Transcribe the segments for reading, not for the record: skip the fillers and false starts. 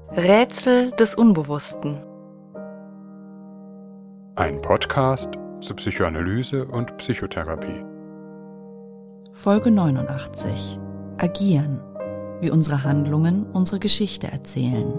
Rätsel des Unbewussten. Ein Podcast zur Psychoanalyse und Psychotherapie. Folge 89. Agieren. Wie unsere Handlungen unsere Geschichte erzählen.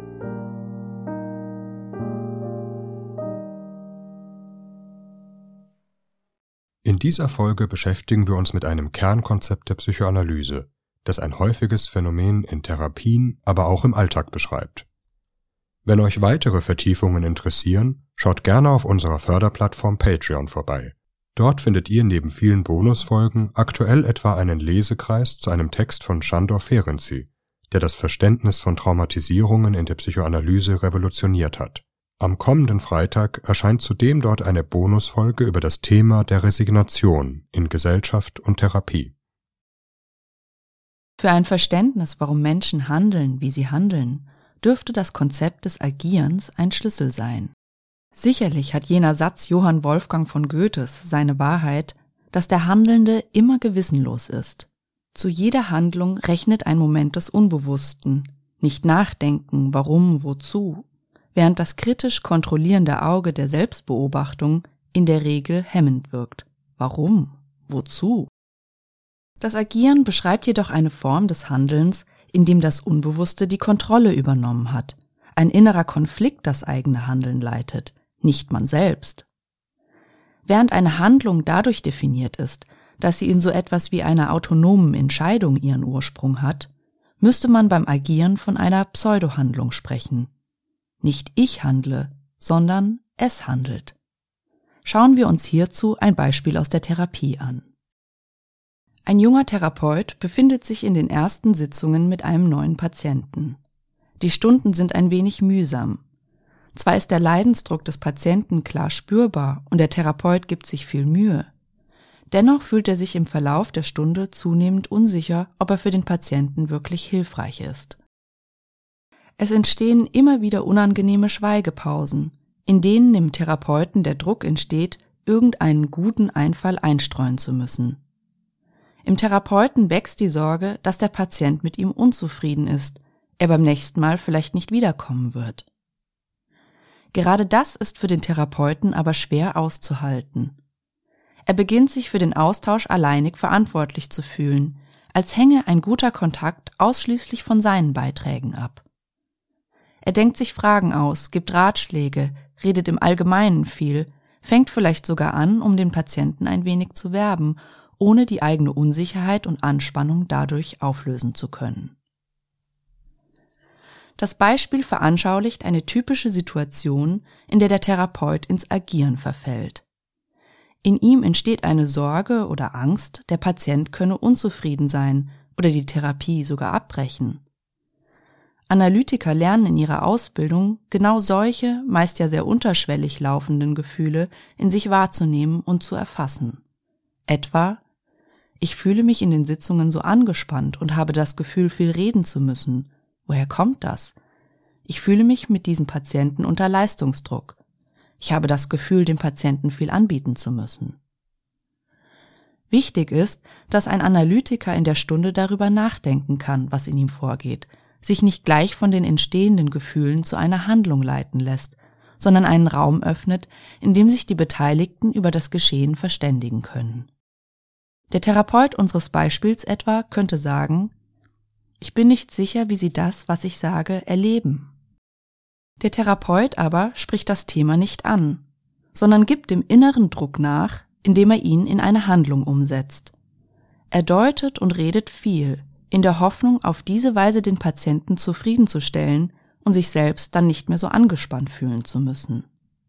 In dieser Folge beschäftigen wir uns mit einem Kernkonzept der Psychoanalyse, das ein häufiges Phänomen in Therapien, aber auch im Alltag beschreibt. Wenn euch weitere Vertiefungen interessieren, schaut gerne auf unserer Förderplattform Patreon vorbei. Dort findet ihr neben vielen Bonusfolgen aktuell etwa einen Lesekreis zu einem Text von Sándor Ferenczi, der das Verständnis von Traumatisierungen in der Psychoanalyse revolutioniert hat. Am kommenden Freitag erscheint zudem dort eine Bonusfolge über das Thema der Resignation in Gesellschaft und Therapie. Für ein Verständnis, warum Menschen handeln, wie sie handeln, dürfte das Konzept des Agierens ein Schlüssel sein. Sicherlich hat jener Satz Johann Wolfgang von Goethes seine Wahrheit, dass der Handelnde immer gewissenlos ist. Zu jeder Handlung rechnet ein Moment des Unbewussten, nicht nachdenken, warum, wozu, während das kritisch kontrollierende Auge der Selbstbeobachtung in der Regel hemmend wirkt. Warum? Wozu? Das Agieren beschreibt jedoch eine Form des Handelns, in dem das Unbewusste die Kontrolle übernommen hat, ein innerer Konflikt das eigene Handeln leitet, nicht man selbst. Während eine Handlung dadurch definiert ist, dass sie in so etwas wie einer autonomen Entscheidung ihren Ursprung hat, müsste man beim Agieren von einer Pseudohandlung sprechen. Nicht ich handle, sondern es handelt. Schauen wir uns hierzu ein Beispiel aus der Therapie an. Ein junger Therapeut befindet sich in den ersten Sitzungen mit einem neuen Patienten. Die Stunden sind ein wenig mühsam. Zwar ist der Leidensdruck des Patienten klar spürbar und der Therapeut gibt sich viel Mühe. Dennoch fühlt er sich im Verlauf der Stunde zunehmend unsicher, ob er für den Patienten wirklich hilfreich ist. Es entstehen immer wieder unangenehme Schweigepausen, in denen dem Therapeuten der Druck entsteht, irgendeinen guten Einfall einstreuen zu müssen. Im Therapeuten wächst die Sorge, dass der Patient mit ihm unzufrieden ist, er beim nächsten Mal vielleicht nicht wiederkommen wird. Gerade das ist für den Therapeuten aber schwer auszuhalten. Er beginnt sich für den Austausch alleinig verantwortlich zu fühlen, als hänge ein guter Kontakt ausschließlich von seinen Beiträgen ab. Er denkt sich Fragen aus, gibt Ratschläge, redet im Allgemeinen viel, fängt vielleicht sogar an, um den Patienten ein wenig zu werben, ohne die eigene Unsicherheit und Anspannung dadurch auflösen zu können. Das Beispiel veranschaulicht eine typische Situation, in der der Therapeut ins Agieren verfällt. In ihm entsteht eine Sorge oder Angst, der Patient könne unzufrieden sein oder die Therapie sogar abbrechen. Analytiker lernen in ihrer Ausbildung, genau solche, meist ja sehr unterschwellig laufenden Gefühle in sich wahrzunehmen und zu erfassen. Etwa: Ich fühle mich in den Sitzungen so angespannt und habe das Gefühl, viel reden zu müssen. Woher kommt das? Ich fühle mich mit diesem Patienten unter Leistungsdruck. Ich habe das Gefühl, dem Patienten viel anbieten zu müssen. Wichtig ist, dass ein Analytiker in der Stunde darüber nachdenken kann, was in ihm vorgeht, sich nicht gleich von den entstehenden Gefühlen zu einer Handlung leiten lässt, sondern einen Raum öffnet, in dem sich die Beteiligten über das Geschehen verständigen können. Der Therapeut unseres Beispiels etwa könnte sagen: Ich bin nicht sicher, wie Sie das, was ich sage, erleben. Der Therapeut aber spricht das Thema nicht an, sondern gibt dem inneren Druck nach, indem er ihn in eine Handlung umsetzt. Er deutet und redet viel, in der Hoffnung, auf diese Weise den Patienten zufriedenzustellen und sich selbst dann nicht mehr so angespannt fühlen zu müssen.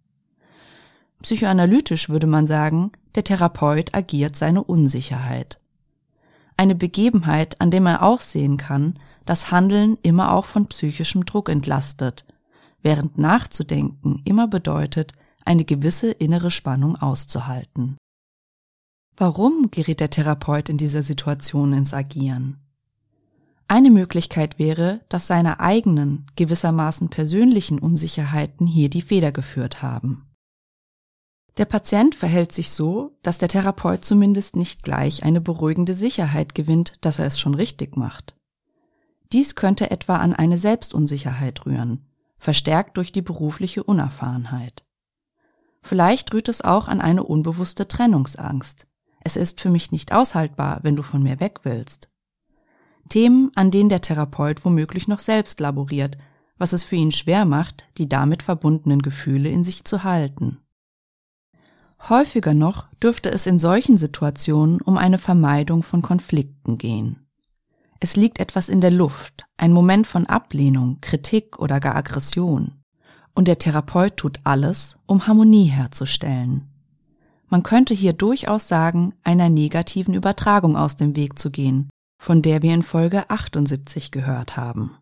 Psychoanalytisch würde man sagen, der Therapeut agiert seine Unsicherheit. Eine Begebenheit, an dem er auch sehen kann, dass Handeln immer auch von psychischem Druck entlastet, während nachzudenken immer bedeutet, eine gewisse innere Spannung auszuhalten. Warum gerät der Therapeut in dieser Situation ins Agieren? Eine Möglichkeit wäre, dass seine eigenen, gewissermaßen persönlichen Unsicherheiten hier die Feder geführt haben. Der Patient verhält sich so, dass der Therapeut zumindest nicht gleich eine beruhigende Sicherheit gewinnt, dass er es schon richtig macht. Dies könnte etwa an eine Selbstunsicherheit rühren, verstärkt durch die berufliche Unerfahrenheit. Vielleicht rührt es auch an eine unbewusste Trennungsangst. Es ist für mich nicht aushaltbar, wenn du von mir weg willst. Themen, an denen der Therapeut womöglich noch selbst laboriert, was es für ihn schwer macht, die damit verbundenen Gefühle in sich zu halten. Häufiger noch dürfte es in solchen Situationen um eine Vermeidung von Konflikten gehen. Es liegt etwas in der Luft, ein Moment von Ablehnung, Kritik oder gar Aggression. Und der Therapeut tut alles, um Harmonie herzustellen. Man könnte hier durchaus sagen, einer negativen Übertragung aus dem Weg zu gehen, von der wir in Folge 78 gehört haben.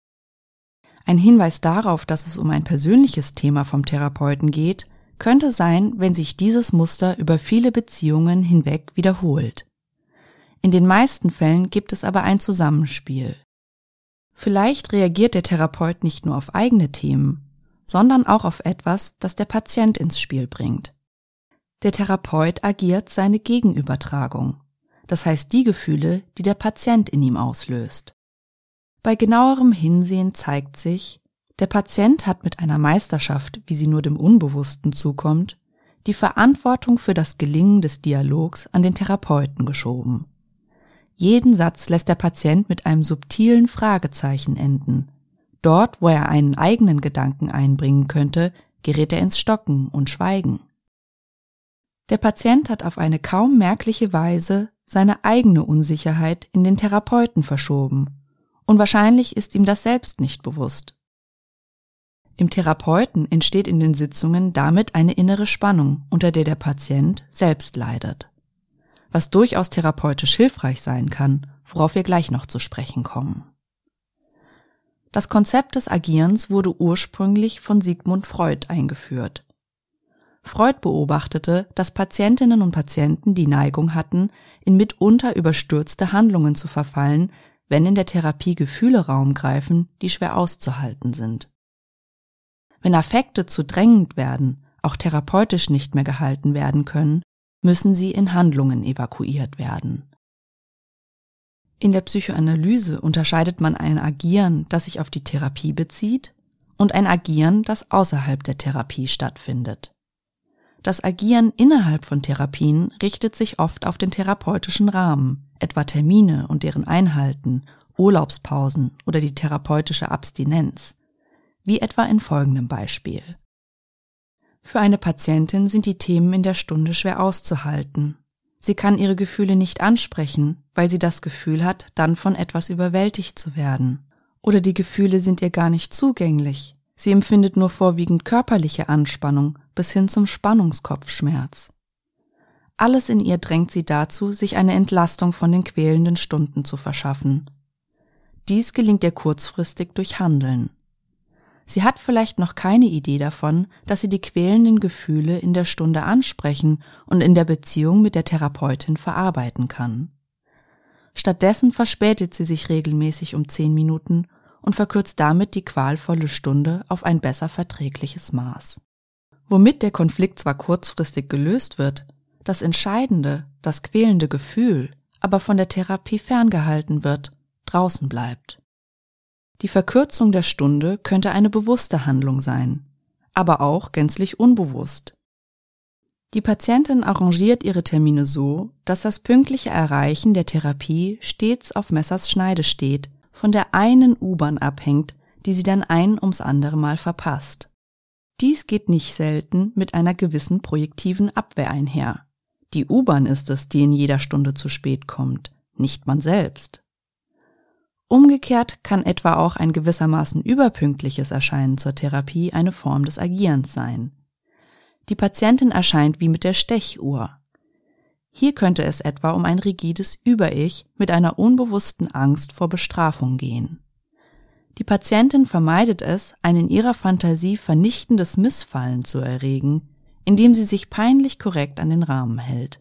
Ein Hinweis darauf, dass es um ein persönliches Thema vom Therapeuten geht, könnte sein, wenn sich dieses Muster über viele Beziehungen hinweg wiederholt. In den meisten Fällen gibt es aber ein Zusammenspiel. Vielleicht reagiert der Therapeut nicht nur auf eigene Themen, sondern auch auf etwas, das der Patient ins Spiel bringt. Der Therapeut agiert seine Gegenübertragung, das heißt die Gefühle, die der Patient in ihm auslöst. Bei genauerem Hinsehen zeigt sich, der Patient hat mit einer Meisterschaft, wie sie nur dem Unbewussten zukommt, die Verantwortung für das Gelingen des Dialogs an den Therapeuten geschoben. Jeden Satz lässt der Patient mit einem subtilen Fragezeichen enden. Dort, wo er einen eigenen Gedanken einbringen könnte, gerät er ins Stocken und Schweigen. Der Patient hat auf eine kaum merkliche Weise seine eigene Unsicherheit in den Therapeuten verschoben, und wahrscheinlich ist ihm das selbst nicht bewusst. Im Therapeuten entsteht in den Sitzungen damit eine innere Spannung, unter der der Patient selbst leidet. Was durchaus therapeutisch hilfreich sein kann, worauf wir gleich noch zu sprechen kommen. Das Konzept des Agierens wurde ursprünglich von Sigmund Freud eingeführt. Freud beobachtete, dass Patientinnen und Patienten die Neigung hatten, in mitunter überstürzte Handlungen zu verfallen, wenn in der Therapie Gefühle Raum greifen, die schwer auszuhalten sind. Wenn Affekte zu drängend werden, auch therapeutisch nicht mehr gehalten werden können, müssen sie in Handlungen evakuiert werden. In der Psychoanalyse unterscheidet man ein Agieren, das sich auf die Therapie bezieht, und ein Agieren, das außerhalb der Therapie stattfindet. Das Agieren innerhalb von Therapien richtet sich oft auf den therapeutischen Rahmen, etwa Termine und deren Einhalten, Urlaubspausen oder die therapeutische Abstinenz, wie etwa in folgendem Beispiel. Für eine Patientin sind die Themen in der Stunde schwer auszuhalten. Sie kann ihre Gefühle nicht ansprechen, weil sie das Gefühl hat, dann von etwas überwältigt zu werden. Oder die Gefühle sind ihr gar nicht zugänglich. Sie empfindet nur vorwiegend körperliche Anspannung bis hin zum Spannungskopfschmerz. Alles in ihr drängt sie dazu, sich eine Entlastung von den quälenden Stunden zu verschaffen. Dies gelingt ihr kurzfristig durch Handeln. Sie hat vielleicht noch keine Idee davon, dass sie die quälenden Gefühle in der Stunde ansprechen und in der Beziehung mit der Therapeutin verarbeiten kann. Stattdessen verspätet sie sich regelmäßig um 10 Minuten und verkürzt damit die qualvolle Stunde auf ein besser verträgliches Maß. Womit der Konflikt zwar kurzfristig gelöst wird, das entscheidende, das quälende Gefühl, aber von der Therapie ferngehalten wird, draußen bleibt. Die Verkürzung der Stunde könnte eine bewusste Handlung sein, aber auch gänzlich unbewusst. Die Patientin arrangiert ihre Termine so, dass das pünktliche Erreichen der Therapie stets auf Messers Schneide steht, von der einen U-Bahn abhängt, die sie dann ein ums andere Mal verpasst. Dies geht nicht selten mit einer gewissen projektiven Abwehr einher. Die U-Bahn ist es, die in jeder Stunde zu spät kommt, nicht man selbst. Umgekehrt kann etwa auch ein gewissermaßen überpünktliches Erscheinen zur Therapie eine Form des Agierens sein. Die Patientin erscheint wie mit der Stechuhr. Hier könnte es etwa um ein rigides Über-Ich mit einer unbewussten Angst vor Bestrafung gehen. Die Patientin vermeidet es, ein in ihrer Fantasie vernichtendes Missfallen zu erregen, indem sie sich peinlich korrekt an den Rahmen hält.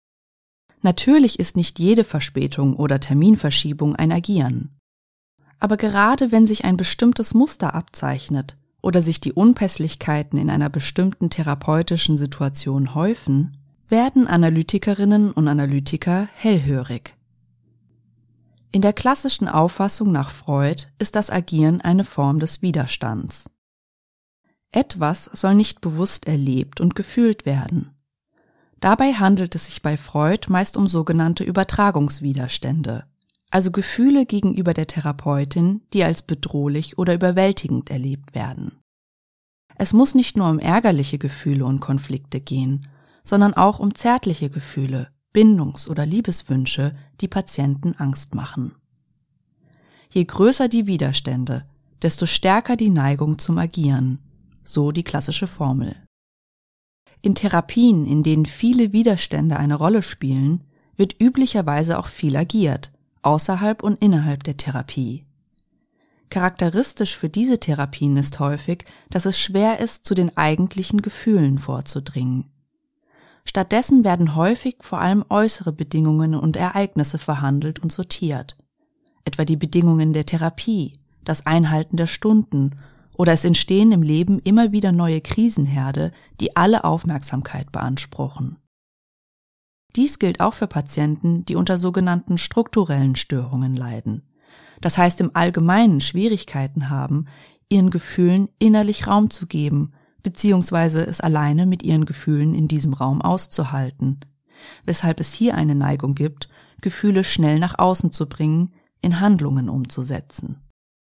Natürlich ist nicht jede Verspätung oder Terminverschiebung ein Agieren. Aber gerade wenn sich ein bestimmtes Muster abzeichnet oder sich die Unpässlichkeiten in einer bestimmten therapeutischen Situation häufen, werden Analytikerinnen und Analytiker hellhörig. In der klassischen Auffassung nach Freud ist das Agieren eine Form des Widerstands. Etwas soll nicht bewusst erlebt und gefühlt werden. Dabei handelt es sich bei Freud meist um sogenannte Übertragungswiderstände, also Gefühle gegenüber der Therapeutin, die als bedrohlich oder überwältigend erlebt werden. Es muss nicht nur um ärgerliche Gefühle und Konflikte gehen, sondern auch um zärtliche Gefühle, Bindungs- oder Liebeswünsche, die Patienten Angst machen. Je größer die Widerstände, desto stärker die Neigung zum Agieren, so die klassische Formel. In Therapien, in denen viele Widerstände eine Rolle spielen, wird üblicherweise auch viel agiert, außerhalb und innerhalb der Therapie. Charakteristisch für diese Therapien ist häufig, dass es schwer ist, zu den eigentlichen Gefühlen vorzudringen. Stattdessen werden häufig vor allem äußere Bedingungen und Ereignisse verhandelt und sortiert, etwa die Bedingungen der Therapie, das Einhalten der Stunden oder es entstehen im Leben immer wieder neue Krisenherde, die alle Aufmerksamkeit beanspruchen. Dies gilt auch für Patienten, die unter sogenannten strukturellen Störungen leiden, das heißt im Allgemeinen Schwierigkeiten haben, ihren Gefühlen innerlich Raum zu geben, beziehungsweise es alleine mit ihren Gefühlen in diesem Raum auszuhalten, weshalb es hier eine Neigung gibt, Gefühle schnell nach außen zu bringen, in Handlungen umzusetzen.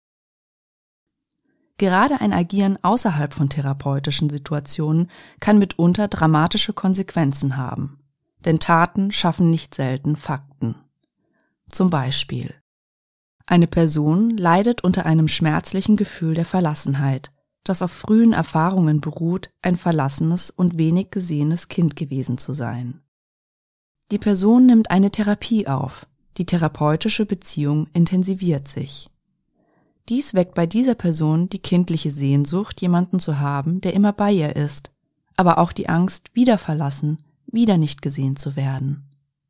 Gerade ein Agieren außerhalb von therapeutischen Situationen kann mitunter dramatische Konsequenzen haben, denn Taten schaffen nicht selten Fakten. Zum Beispiel: Eine Person leidet unter einem schmerzlichen Gefühl der Verlassenheit, das auf frühen Erfahrungen beruht, ein verlassenes und wenig gesehenes Kind gewesen zu sein. Die Person nimmt eine Therapie auf, die therapeutische Beziehung intensiviert sich. Dies weckt bei dieser Person die kindliche Sehnsucht, jemanden zu haben, der immer bei ihr ist, aber auch die Angst, wieder verlassen, wieder nicht gesehen zu werden.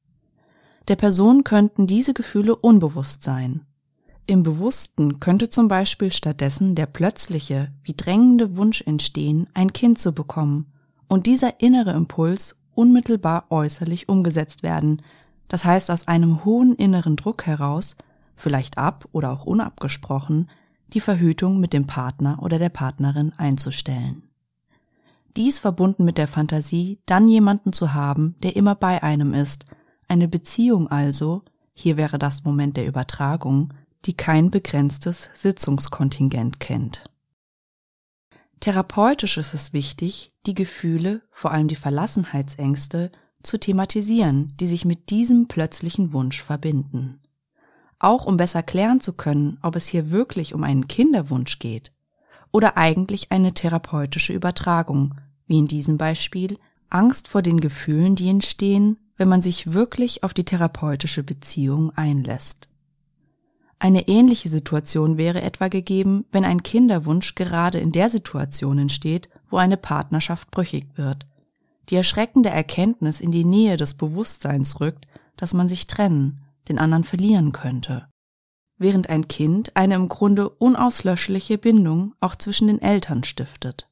Der Person könnten diese Gefühle unbewusst sein. Im Bewussten könnte zum Beispiel stattdessen der plötzliche, wie drängende Wunsch entstehen, ein Kind zu bekommen und dieser innere Impuls unmittelbar äußerlich umgesetzt werden, das heißt aus einem hohen inneren Druck heraus, vielleicht ab- oder auch unabgesprochen, die Verhütung mit dem Partner oder der Partnerin einzustellen. Dies verbunden mit der Fantasie, dann jemanden zu haben, der immer bei einem ist, eine Beziehung also, hier wäre das Moment der Übertragung, die kein begrenztes Sitzungskontingent kennt. Therapeutisch ist es wichtig, die Gefühle, vor allem die Verlassenheitsängste, zu thematisieren, die sich mit diesem plötzlichen Wunsch verbinden. Auch um besser klären zu können, ob es hier wirklich um einen Kinderwunsch geht oder eigentlich eine therapeutische Übertragung, wie in diesem Beispiel Angst vor den Gefühlen, die entstehen, wenn man sich wirklich auf die therapeutische Beziehung einlässt. Eine ähnliche Situation wäre etwa gegeben, wenn ein Kinderwunsch gerade in der Situation entsteht, wo eine Partnerschaft brüchig wird. Die erschreckende Erkenntnis in die Nähe des Bewusstseins rückt, dass man sich trennen, den anderen verlieren könnte. Während ein Kind eine im Grunde unauslöschliche Bindung auch zwischen den Eltern stiftet.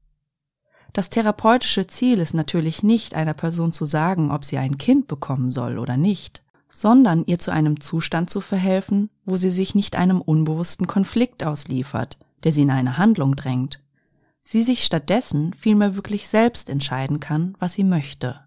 Das therapeutische Ziel ist natürlich nicht, einer Person zu sagen, ob sie ein Kind bekommen soll oder nicht, sondern ihr zu einem Zustand zu verhelfen, wo sie sich nicht einem unbewussten Konflikt ausliefert, der sie in eine Handlung drängt, sie sich stattdessen vielmehr wirklich selbst entscheiden kann, was sie möchte.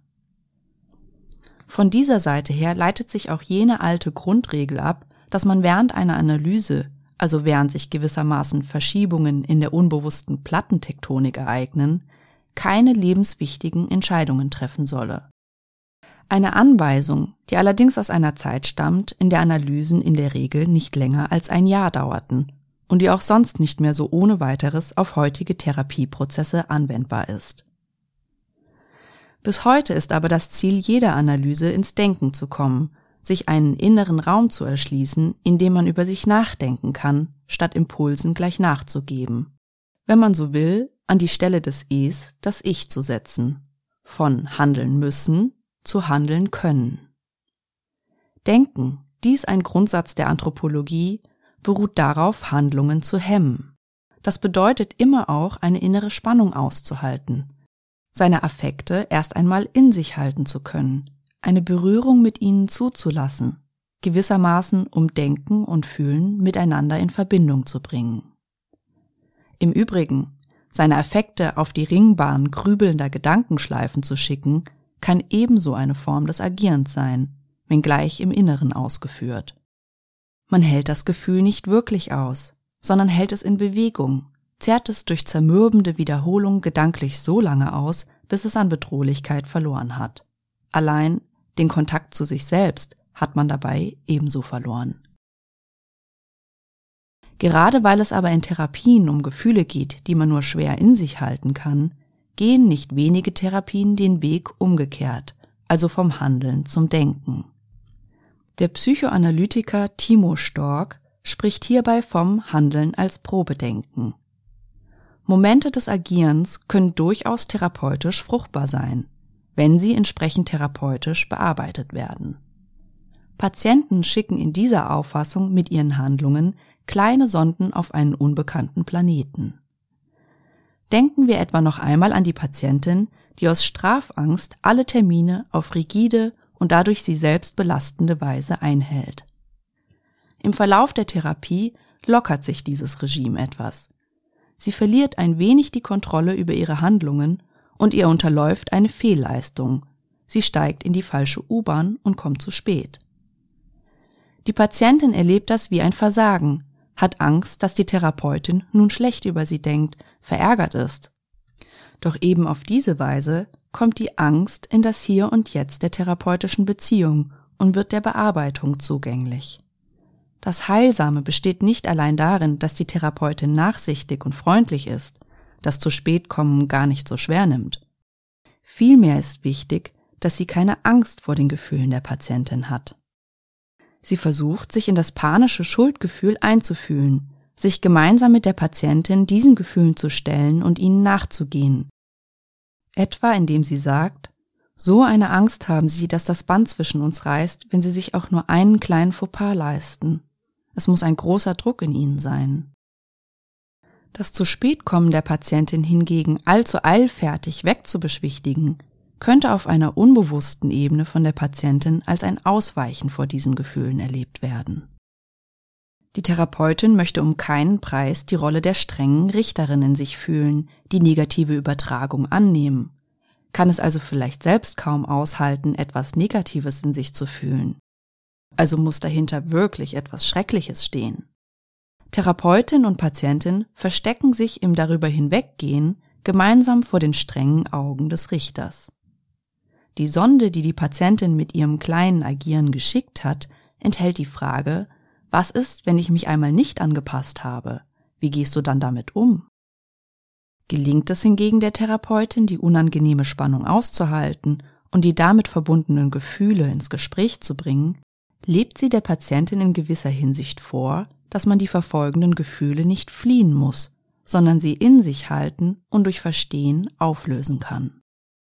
Von dieser Seite her leitet sich auch jene alte Grundregel ab, dass man während einer Analyse, also während sich gewissermaßen Verschiebungen in der unbewussten Plattentektonik ereignen, keine lebenswichtigen Entscheidungen treffen solle. Eine Anweisung, die allerdings aus einer Zeit stammt, in der Analysen in der Regel nicht länger als ein Jahr dauerten und die auch sonst nicht mehr so ohne weiteres auf heutige Therapieprozesse anwendbar ist. Bis heute ist aber das Ziel jeder Analyse, ins Denken zu kommen, sich einen inneren Raum zu erschließen, in dem man über sich nachdenken kann, statt Impulsen gleich nachzugeben. Wenn man so will, an die Stelle des Es das Ich zu setzen, von handeln müssen zu handeln können. Denken, dies ein Grundsatz der Anthropologie, beruht darauf, Handlungen zu hemmen. Das bedeutet immer auch, eine innere Spannung auszuhalten, seine Affekte erst einmal in sich halten zu können, eine Berührung mit ihnen zuzulassen, gewissermaßen um Denken und Fühlen miteinander in Verbindung zu bringen. Im Übrigen, seine Affekte auf die Ringbahn grübelnder Gedankenschleifen zu schicken, kann ebenso eine Form des Agierens sein, wenngleich im Inneren ausgeführt. Man hält das Gefühl nicht wirklich aus, sondern hält es in Bewegung, zerrt es durch zermürbende Wiederholung gedanklich so lange aus, bis es an Bedrohlichkeit verloren hat. Allein den Kontakt zu sich selbst hat man dabei ebenso verloren. Gerade weil es aber in Therapien um Gefühle geht, die man nur schwer in sich halten kann, gehen nicht wenige Therapien den Weg umgekehrt, also vom Handeln zum Denken. Der Psychoanalytiker Timo Stork spricht hierbei vom Handeln als Probedenken. Momente des Agierens können durchaus therapeutisch fruchtbar sein, wenn sie entsprechend therapeutisch bearbeitet werden. Patienten schicken in dieser Auffassung mit ihren Handlungen kleine Sonden auf einen unbekannten Planeten. Denken wir etwa noch einmal an die Patientin, die aus Strafangst alle Termine auf rigide und dadurch sie selbst belastende Weise einhält. Im Verlauf der Therapie lockert sich dieses Regime etwas. Sie verliert ein wenig die Kontrolle über ihre Handlungen und ihr unterläuft eine Fehlleistung. Sie steigt in die falsche U-Bahn und kommt zu spät. Die Patientin erlebt das wie ein Versagen, hat Angst, dass die Therapeutin nun schlecht über sie denkt, verärgert ist. Doch eben auf diese Weise kommt die Angst in das Hier und Jetzt der therapeutischen Beziehung und wird der Bearbeitung zugänglich. Das Heilsame besteht nicht allein darin, dass die Therapeutin nachsichtig und freundlich ist, das zu spät kommen gar nicht so schwer nimmt. Vielmehr ist wichtig, dass sie keine Angst vor den Gefühlen der Patientin hat. Sie versucht, sich in das panische Schuldgefühl einzufühlen, sich gemeinsam mit der Patientin diesen Gefühlen zu stellen und ihnen nachzugehen. Etwa indem sie sagt, so eine Angst haben Sie, dass das Band zwischen uns reißt, wenn Sie sich auch nur einen kleinen Fauxpas leisten. Es muss ein großer Druck in Ihnen sein. Das zu spät kommen der Patientin hingegen allzu eilfertig wegzubeschwichtigen, könnte auf einer unbewussten Ebene von der Patientin als ein Ausweichen vor diesen Gefühlen erlebt werden. Die Therapeutin möchte um keinen Preis die Rolle der strengen Richterin in sich fühlen, die negative Übertragung annehmen, kann es also vielleicht selbst kaum aushalten, etwas Negatives in sich zu fühlen. Also muss dahinter wirklich etwas Schreckliches stehen. Therapeutin und Patientin verstecken sich im darüber hinweggehen gemeinsam vor den strengen Augen des Richters. Die Sonde, die die Patientin mit ihrem kleinen Agieren geschickt hat, enthält die Frage, was ist, wenn ich mich einmal nicht angepasst habe? Wie gehst du dann damit um? Gelingt es hingegen der Therapeutin, die unangenehme Spannung auszuhalten und die damit verbundenen Gefühle ins Gespräch zu bringen, lebt sie der Patientin in gewisser Hinsicht vor, dass man die verfolgenden Gefühle nicht fliehen muss, sondern sie in sich halten und durch Verstehen auflösen kann.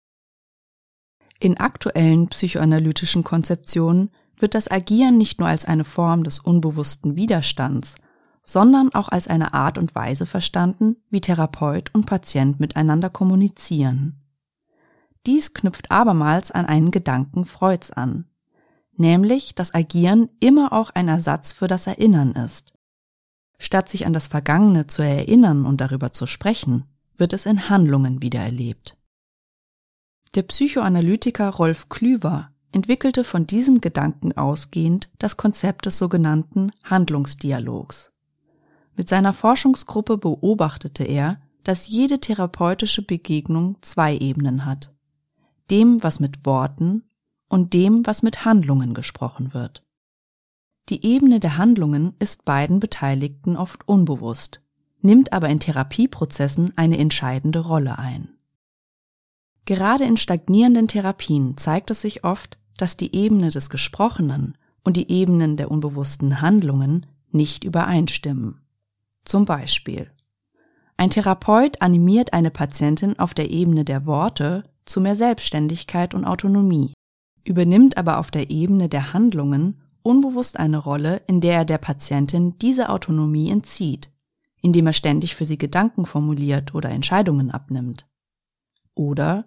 In aktuellen psychoanalytischen Konzeptionen wird das Agieren nicht nur als eine Form des unbewussten Widerstands, sondern auch als eine Art und Weise verstanden, wie Therapeut und Patient miteinander kommunizieren. Dies knüpft abermals an einen Gedanken Freuds an, nämlich, dass Agieren immer auch ein Ersatz für das Erinnern ist. Statt sich an das Vergangene zu erinnern und darüber zu sprechen, wird es in Handlungen wiedererlebt. Der Psychoanalytiker Rolf Klüver entwickelte von diesem Gedanken ausgehend das Konzept des sogenannten Handlungsdialogs. Mit seiner Forschungsgruppe beobachtete er, dass jede therapeutische Begegnung zwei Ebenen hat: dem, was mit Worten, und dem, was mit Handlungen gesprochen wird. Die Ebene der Handlungen ist beiden Beteiligten oft unbewusst, nimmt aber in Therapieprozessen eine entscheidende Rolle ein. Gerade in stagnierenden Therapien zeigt es sich oft, dass die Ebene des Gesprochenen und die Ebenen der unbewussten Handlungen nicht übereinstimmen. Zum Beispiel: Ein Therapeut animiert eine Patientin auf der Ebene der Worte zu mehr Selbstständigkeit und Autonomie, übernimmt aber auf der Ebene der Handlungen unbewusst eine Rolle, in der er der Patientin diese Autonomie entzieht, indem er ständig für sie Gedanken formuliert oder Entscheidungen abnimmt. Oder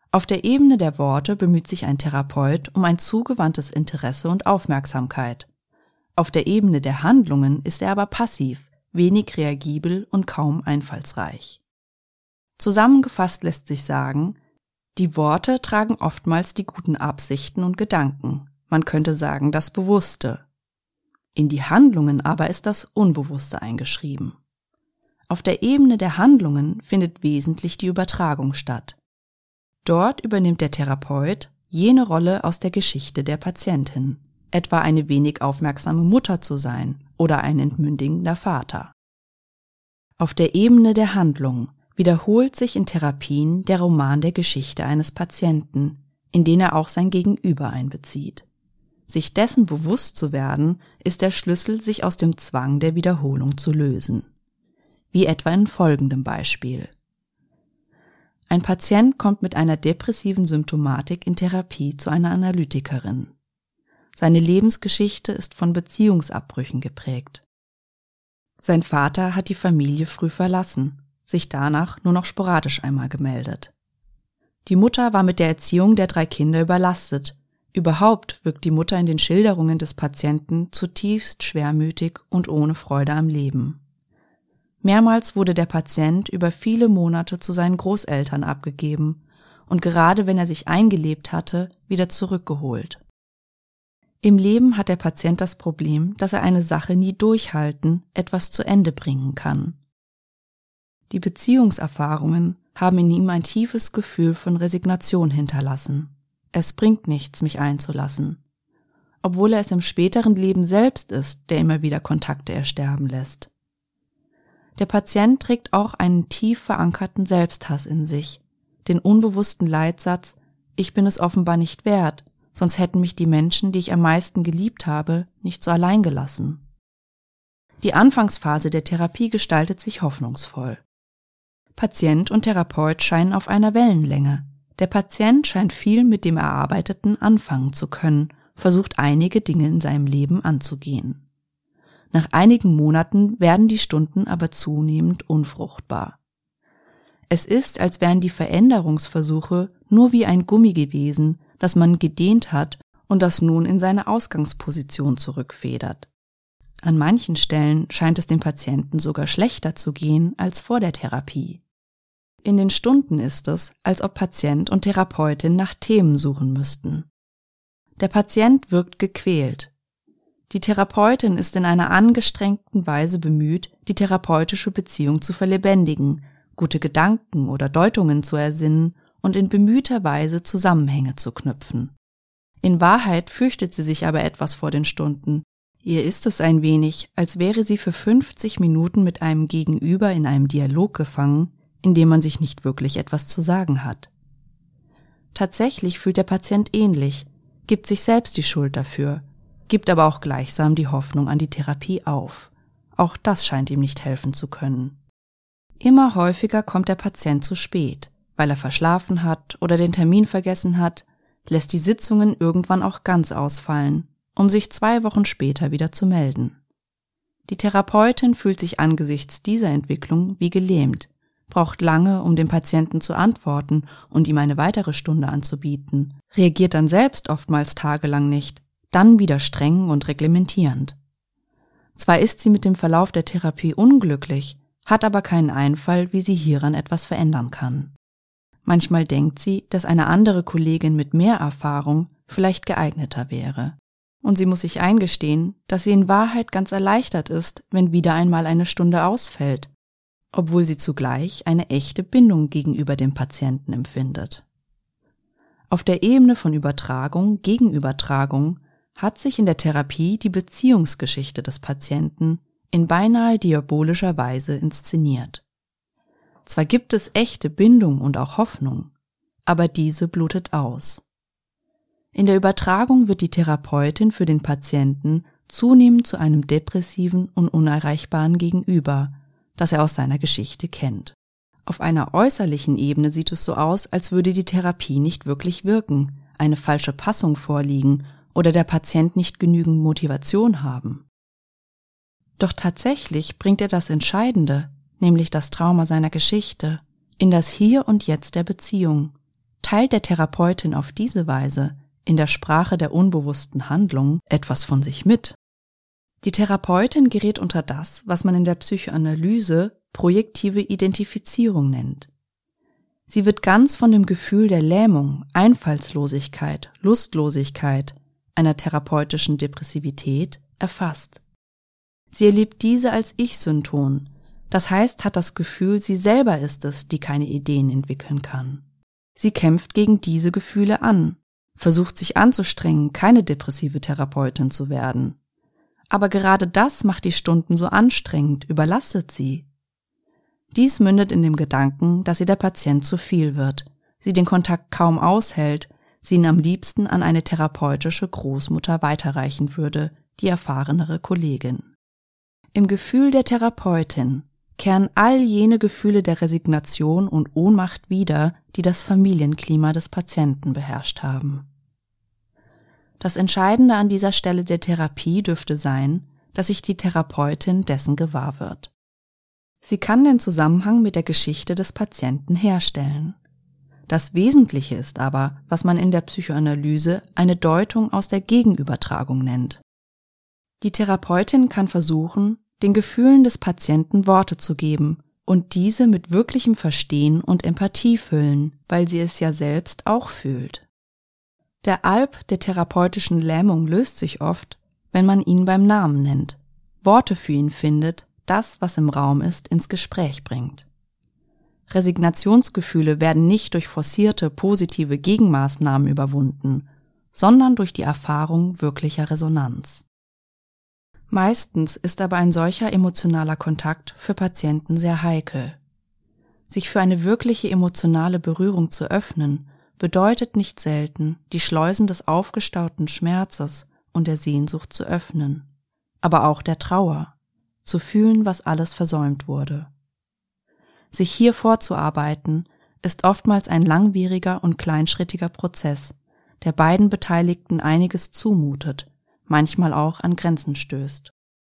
Auf der Ebene der Worte bemüht sich ein Therapeut um ein zugewandtes Interesse und Aufmerksamkeit. Auf der Ebene der Handlungen ist er aber passiv, wenig reagibel und kaum einfallsreich. Zusammengefasst lässt sich sagen, die Worte tragen oftmals die guten Absichten und Gedanken, man könnte sagen das Bewusste. In die Handlungen aber ist das Unbewusste eingeschrieben. Auf der Ebene der Handlungen findet wesentlich die Übertragung statt. Dort übernimmt der Therapeut jene Rolle aus der Geschichte der Patientin, etwa eine wenig aufmerksame Mutter zu sein oder ein entmündigender Vater. Auf der Ebene der Handlung wiederholt sich in Therapien der Roman der Geschichte eines Patienten, in den er auch sein Gegenüber einbezieht. Sich dessen bewusst zu werden, ist der Schlüssel, sich aus dem Zwang der Wiederholung zu lösen. Wie etwa in folgendem Beispiel. Ein Patient kommt mit einer depressiven Symptomatik in Therapie zu einer Analytikerin. Seine Lebensgeschichte ist von Beziehungsabbrüchen geprägt. Sein Vater hat die Familie früh verlassen, sich danach nur noch sporadisch einmal gemeldet. Die Mutter war mit der Erziehung der 3 Kinder überlastet. Überhaupt wirkt die Mutter in den Schilderungen des Patienten zutiefst schwermütig und ohne Freude am Leben. Mehrmals wurde der Patient über viele Monate zu seinen Großeltern abgegeben und gerade wenn er sich eingelebt hatte, wieder zurückgeholt. Im Leben hat der Patient das Problem, dass er eine Sache nie durchhalten, etwas zu Ende bringen kann. Die Beziehungserfahrungen haben in ihm ein tiefes Gefühl von Resignation hinterlassen. Es bringt nichts, mich einzulassen. Obwohl er es im späteren Leben selbst ist, der immer wieder Kontakte ersterben lässt. Der Patient trägt auch einen tief verankerten Selbsthass in sich, den unbewussten Leitsatz, ich bin es offenbar nicht wert, sonst hätten mich die Menschen, die ich am meisten geliebt habe, nicht so allein gelassen. Die Anfangsphase der Therapie gestaltet sich hoffnungsvoll. Patient und Therapeut scheinen auf einer Wellenlänge. Der Patient scheint viel mit dem Erarbeiteten anfangen zu können, versucht einige Dinge in seinem Leben anzugehen. Nach einigen Monaten werden die Stunden aber zunehmend unfruchtbar. Es ist, als wären die Veränderungsversuche nur wie ein Gummi gewesen, das man gedehnt hat und das nun in seine Ausgangsposition zurückfedert. An manchen Stellen scheint es dem Patienten sogar schlechter zu gehen als vor der Therapie. In den Stunden ist es, als ob Patient und Therapeutin nach Themen suchen müssten. Der Patient wirkt gequält. Die Therapeutin ist in einer angestrengten Weise bemüht, die therapeutische Beziehung zu verlebendigen, gute Gedanken oder Deutungen zu ersinnen und in bemühter Weise Zusammenhänge zu knüpfen. In Wahrheit fürchtet sie sich aber etwas vor den Stunden. Ihr ist es ein wenig, als wäre sie für 50 Minuten mit einem Gegenüber in einem Dialog gefangen, in dem man sich nicht wirklich etwas zu sagen hat. Tatsächlich fühlt der Patient ähnlich, gibt sich selbst die Schuld dafür, gibt aber auch gleichsam die Hoffnung an die Therapie auf. Auch das scheint ihm nicht helfen zu können. Immer häufiger kommt der Patient zu spät, weil er verschlafen hat oder den Termin vergessen hat, lässt die Sitzungen irgendwann auch ganz ausfallen, um sich 2 Wochen später wieder zu melden. Die Therapeutin fühlt sich angesichts dieser Entwicklung wie gelähmt, braucht lange, um dem Patienten zu antworten und ihm eine weitere Stunde anzubieten, reagiert dann selbst oftmals tagelang nicht, dann wieder streng und reglementierend. Zwar ist sie mit dem Verlauf der Therapie unglücklich, hat aber keinen Einfall, wie sie hieran etwas verändern kann. Manchmal denkt sie, dass eine andere Kollegin mit mehr Erfahrung vielleicht geeigneter wäre. Und sie muss sich eingestehen, dass sie in Wahrheit ganz erleichtert ist, wenn wieder einmal eine Stunde ausfällt, obwohl sie zugleich eine echte Bindung gegenüber dem Patienten empfindet. Auf der Ebene von Übertragung, Gegenübertragung hat sich in der Therapie die Beziehungsgeschichte des Patienten in beinahe diabolischer Weise inszeniert. Zwar gibt es echte Bindung und auch Hoffnung, aber diese blutet aus. In der Übertragung wird die Therapeutin für den Patienten zunehmend zu einem depressiven und unerreichbaren Gegenüber, das er aus seiner Geschichte kennt. Auf einer äußerlichen Ebene sieht es so aus, als würde die Therapie nicht wirklich wirken, eine falsche Passung vorliegen oder der Patient nicht genügend Motivation haben. Doch tatsächlich bringt er das Entscheidende, nämlich das Trauma seiner Geschichte, in das Hier und Jetzt der Beziehung, teilt der Therapeutin auf diese Weise in der Sprache der unbewussten Handlung etwas von sich mit. Die Therapeutin gerät unter das, was man in der Psychoanalyse projektive Identifizierung nennt. Sie wird ganz von dem Gefühl der Lähmung, Einfallslosigkeit, Lustlosigkeit, einer therapeutischen Depressivität erfasst. Sie erlebt diese als Ich-Synton, das heißt, hat das Gefühl, sie selber ist es, die keine Ideen entwickeln kann. Sie kämpft gegen diese Gefühle an, versucht sich anzustrengen, keine depressive Therapeutin zu werden. Aber gerade das macht die Stunden so anstrengend, überlastet sie. Dies mündet in dem Gedanken, dass ihr der Patient zu viel wird, sie den Kontakt kaum aushält, sie ihn am liebsten an eine therapeutische Großmutter weiterreichen würde, die erfahrenere Kollegin. Im Gefühl der Therapeutin kehren all jene Gefühle der Resignation und Ohnmacht wieder, die das Familienklima des Patienten beherrscht haben. Das Entscheidende an dieser Stelle der Therapie dürfte sein, dass sich die Therapeutin dessen gewahr wird. Sie kann den Zusammenhang mit der Geschichte des Patienten herstellen. Das Wesentliche ist aber, was man in der Psychoanalyse eine Deutung aus der Gegenübertragung nennt. Die Therapeutin kann versuchen, den Gefühlen des Patienten Worte zu geben und diese mit wirklichem Verstehen und Empathie füllen, weil sie es ja selbst auch fühlt. Der Alp der therapeutischen Lähmung löst sich oft, wenn man ihn beim Namen nennt, Worte für ihn findet, das, was im Raum ist, ins Gespräch bringt. Resignationsgefühle werden nicht durch forcierte positive Gegenmaßnahmen überwunden, sondern durch die Erfahrung wirklicher Resonanz. Meistens ist aber ein solcher emotionaler Kontakt für Patienten sehr heikel. Sich für eine wirkliche emotionale Berührung zu öffnen, bedeutet nicht selten, die Schleusen des aufgestauten Schmerzes und der Sehnsucht zu öffnen, aber auch der Trauer, zu fühlen, was alles versäumt wurde. Sich hier vorzuarbeiten, ist oftmals ein langwieriger und kleinschrittiger Prozess, der beiden Beteiligten einiges zumutet, manchmal auch an Grenzen stößt.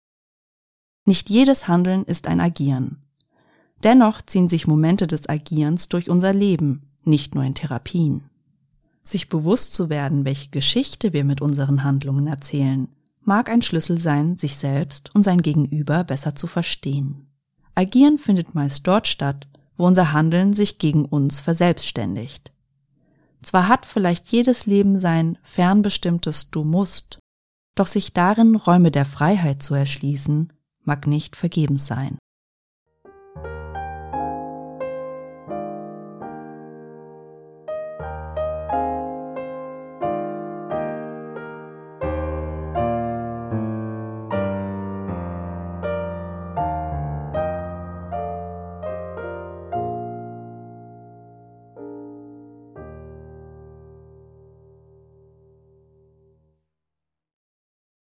Nicht jedes Handeln ist ein Agieren. Dennoch ziehen sich Momente des Agierens durch unser Leben, nicht nur in Therapien. Sich bewusst zu werden, welche Geschichte wir mit unseren Handlungen erzählen, mag ein Schlüssel sein, sich selbst und sein Gegenüber besser zu verstehen. Agieren findet meist dort statt, wo unser Handeln sich gegen uns verselbstständigt. Zwar hat vielleicht jedes Leben sein fernbestimmtes Du musst, doch sich darin Räume der Freiheit zu erschließen, mag nicht vergebens sein.